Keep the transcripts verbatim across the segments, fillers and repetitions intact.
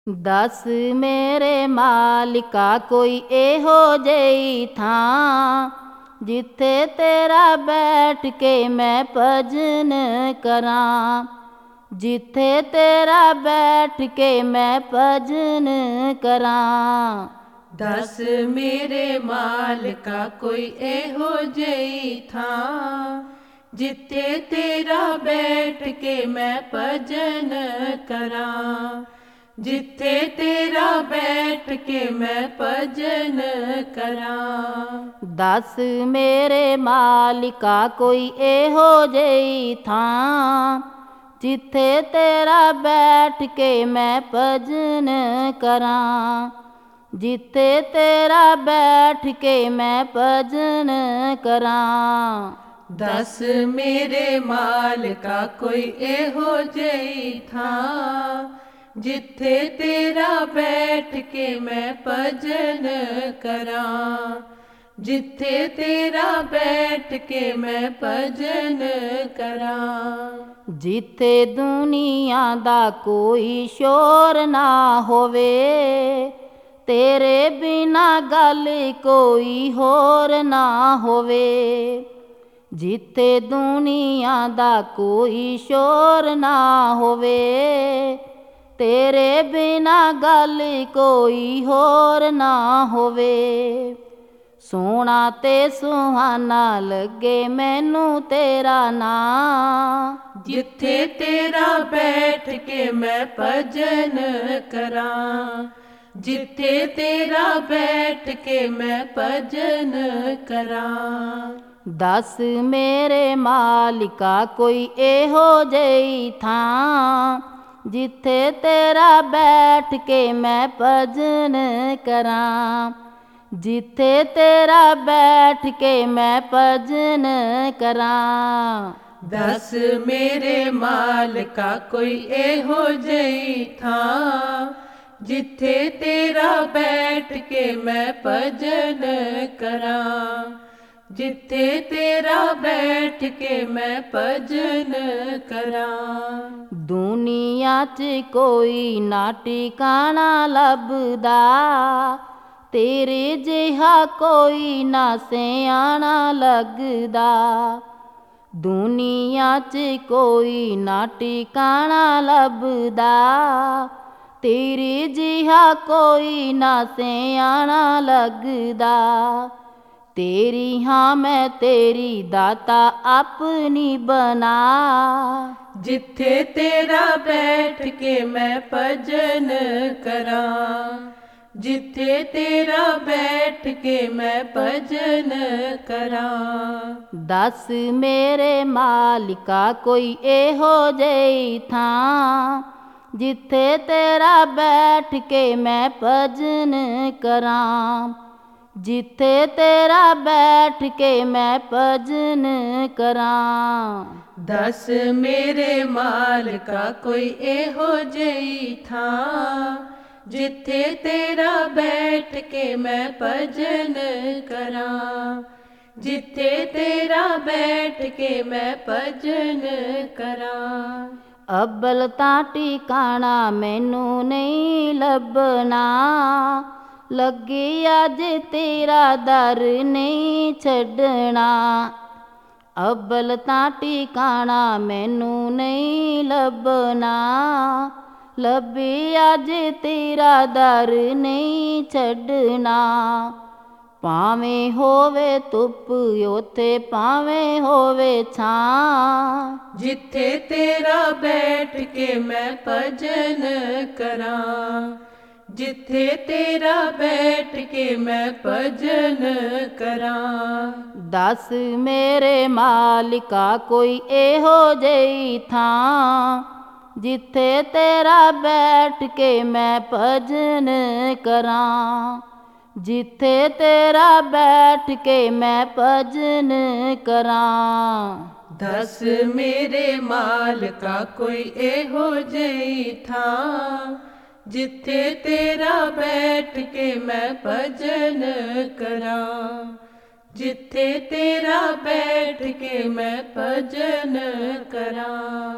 दस मेरे मालिका कोई एहो जेही थां जिथे तेरा बैठ के मैं भजन करां, जिथे तेरा बैठ के मैं भजन करां। दस मेरे मालिका कोई एहो जेही थां जिथे तेरा बैठ के मैं भजन करां, जिथे तेरा बैठ के मैं भजन करां। दस मेरे मालिका कोई एहो जेही थां जिथे तेरा बैठ के मैं भजन करां, जिथे तेरा बैठ के मैं भजन करां। दस मेरे मालिका कोई एहो जेही थां जिथे तेरा बैठ के मैं भजन करां, जिथे तेरा बैठ के मैं भजन करां। जिथे दुनिया दा कोई शोर ना होवे, तेरे बिना गल कोई होर ना होवे। जिथे दुनिया दा कोई शोर ना होवे, तेरे बिना गल कोई होर ना होवे। सोहना ते सुहाना लगे मैनू तेरा नां, जिथे तेरा बैठ के मैं भजन करां, जिथे तेरा बैठ के मैं भजन करां। दस मेरे मालिका कोई एहो जेही थां जिथे तेरा बैठ के मैं भजन करां, जिथे तेरा बैठ के मैं भजन करां। दस मेरे मालिका कोई एहो जेही थां जिथे तेरा बैठ के मैं भजन करां, जिथे तेरा बैठ के मैं भजन करां। दुनिया च कोई ना ठिकाना लभदा, तेरे जिहा कोई ना सियाना लगदा। दुनिया च कोई ना ठिकाना लभदा, तेरे जिहा कोई ना सियाना लगदा। तेरी हाँ मैं तेरी दाता अपनी बना, जिथे तेरा बैठ के मैं भजन करां, जिथे तेरा बैठ के मैं भजन करां। दस मेरे मालिका कोई एहो जेही थां जिथे तेरा बैठ के मैं भजन करां, जिथे तेरा बैठ के मैं भजन करां। दस मेरे मालिका कोई एहो जेही थां जिथे तेरा बैठ के मैं भजन करां, जिथे तेरा बैठ के मैं भजन करां। अब्बल तां ठिकाना मैनू नहीं लभना, लगे अज तेरा दर नहीं छड्डना। अब्बल तां ठिकाना मैनू नहीं लभना, लभे अज तेरा दर नहीं छड्डना। भावें होवे धुप उथे भावें होवे छां, जिथे तेरा बैठ के मैं भजन करां, जिथे तेरा बैठ के मैं भजन करां। दस मेरे मालिका कोई एहो जेही थां जिथे तेरा बैठ के मैं भजन करां, जिथे तेरा बैठ के मैं भजन करां। दस मेरे मालिका कोई एहो जेही थां जिथे तेरा बैठ के मैं भजन करां, जिथे तेरा बैठ के मैं भजन करां।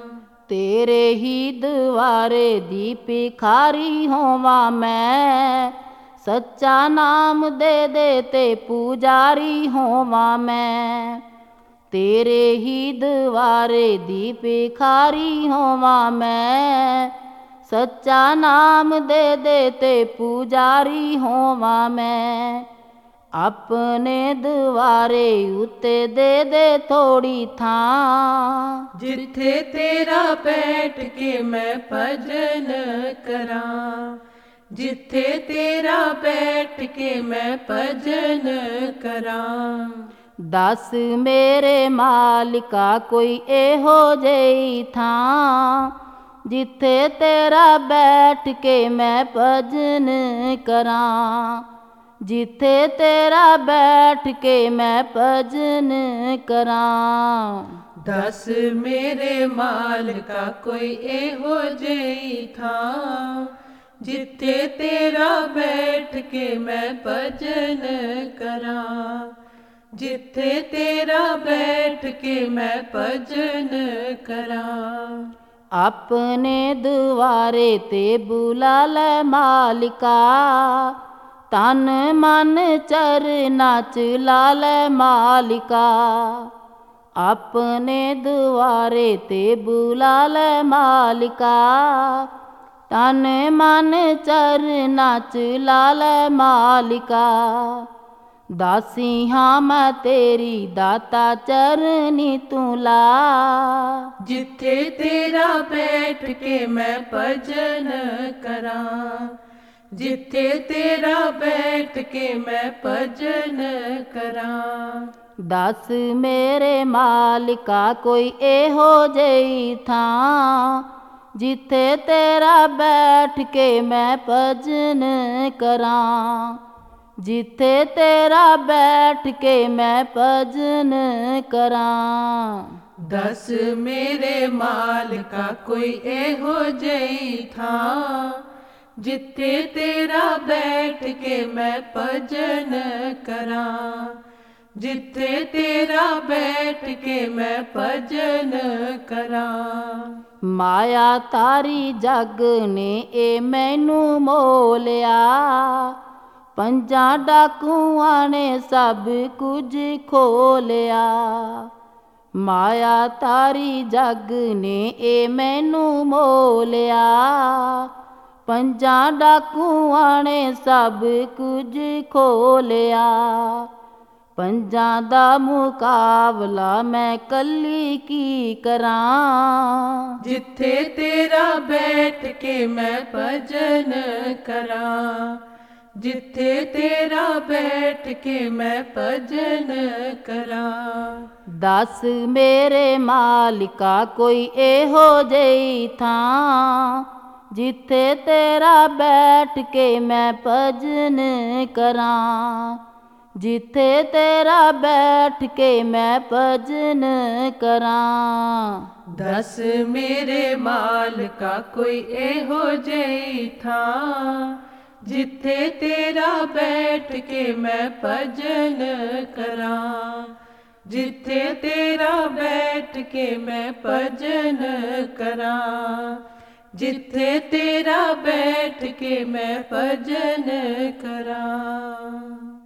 तेरे ही द्वारे दी भिखारी होवां मैं, सच्चा नाम दे दे ते पुजारी होवां मैं। तेरे ही द्वारे दी भिखारी होवां मैं, सच्चा नाम दे दे ते पुजारी होवां मैं। अपने द्वारे उत्ते दे दे थोड़ी थां, जिथे तेरा बैठ के मैं भजन करां। जिथे तेरा बैठ के मैं भजन करां। दस मेरे मालिका कोई एहो जेही थां, जिथे तेरा बैठ के मैं भजन करां। जिथे तेरा बैठ के मैं भजन करां। दस मेरे मालिका कोई एहो जेही थां, जिथे तेरा बैठ के मैं भजन करां। जिथे तेरा बैठ के मैं भजन करां। अपने द्वारे ते बुला लै मालिका, तन मन चरना च ला लै मालिका। अपने द्वारे ते बुला लै मालिका, तन मन चरना च ला लै मालिका। दासी हाँ मैं तेरी दाता चरनी तू ला। जिथे तेरा बैठ के मैं भजन करां। जिथे तेरा बैठ के मैं भजन करां। दस मेरे मालिका कोई एहो जेही थां, जिथे तेरा बैठ के मैं भजन करां। जिथे तेरा बैठ के मैं भजन करां। दस मेरे मालिका कोई एहो जेही थां, जिथे तेरा बैठ के मैं भजन करां। जिथे तेरा बैठ के मैं भजन करां। माया तारी जग ने ए मैनू मोलिया, पंजां डाकुआं ने सब कुछ खोलिया। माया तारी जग ने ए मैनू मोलिया, पंजां डाकुआं ने सब कुछ खोलिया। पंजां दा मुकाबला मैं कल्ली की करां। जिथे तेरा बैठ के मैं भजन करां। जिथे तेरा बैठ के मैं भजन करां। दस मेरे मालिका कोई एहो जेही थां, जिथे तेरा बैठ के मैं भजन करां। जिथे तेरा बैठ के मैं भजन करां। दस मेरे मालिका कोई एहो जेही थां, जिथे तेरा बैठ के मैं भजन करां। जिथे तेरा बैठ के मैं भजन करां। जिथे तेरा बैठ के मैं भजन करां।